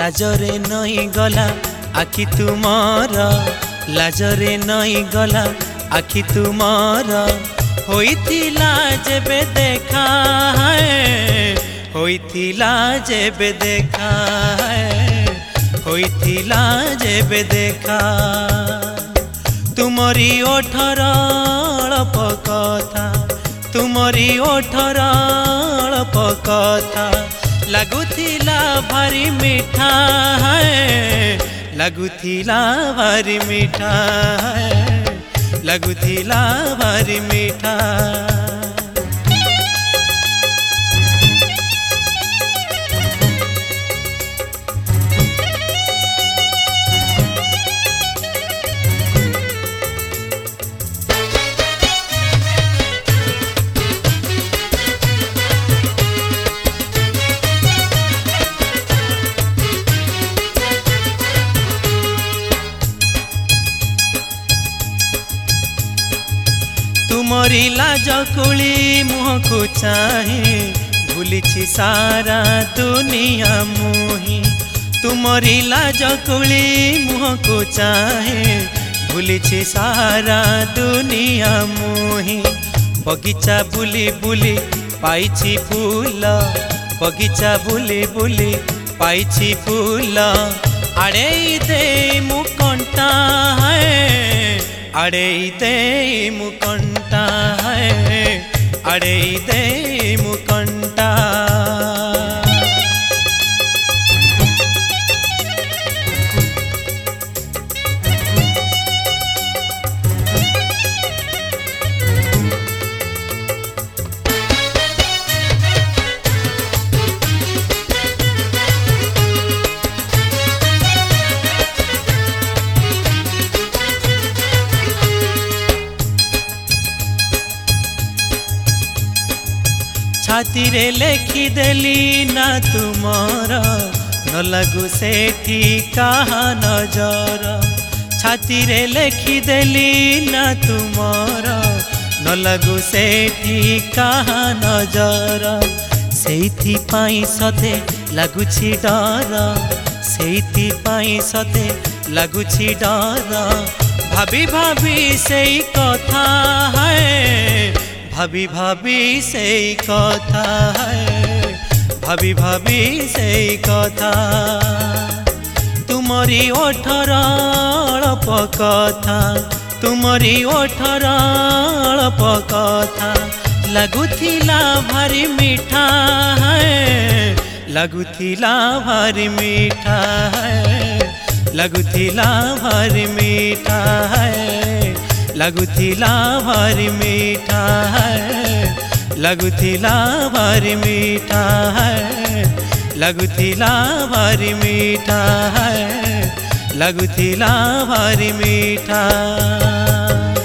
लाजरे नई गला आखि तुमार लाजरे नई गला आखि तुमार होइथिला जेबे देखा होइथिला जेबे देखा होइथिला जेबे देखा तुमरी ओठर अल्प कथा तुमरी ओठर अल्प कथा लगुथिला भारी मीठा लगुथिला भारी मीठा लगुथिला भारी मीठा तुमरी लाज कुली मुह को चाहे भूली सारा दुनिया मोही तुमरी लाज कुली मुह को चाहे भूली सारा दुनिया मोही बगीचा बुली बुली पाइछि फूल बगीचा बुली बुली पाइछि फूल आड़े दे मुकंटा अड़े दे मुकंटा अड़े दे मुकंटा छाती रे लेखी देली ना तुमर न लगु सेठी कहा नजर छाती रे लेखी देली ना तुमर न लगु सेठी कहा नजर सेइथि पाई सते लगुछि डर सेइथि पाई सते लगुछि डर भाभी भाभी सेई कथा है भाभी भाभी से कथा है भाभी भाभी से कथा तुमरी ओठर अल्प कथा तुमरी ओठर अल्प कथा लगुथिला भारी मीठा लगुथिला भारी मीठा लगुथिला भारी मीठा लगुथिला भारी मीठा लगुथिला भारी मीठा लगुथिला भारी मीठा लगुथिला भारी मीठा।